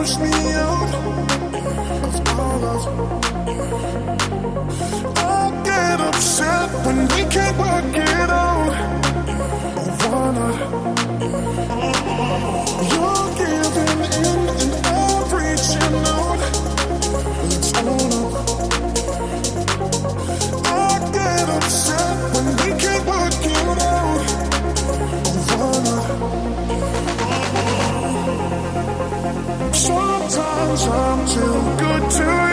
push me out of all of. I get upset when we can't work it out. Wanna you're giving in and I'm reaching out. Let's own up. I get upset when we can't work it out. Wanna sometimes I'm too good to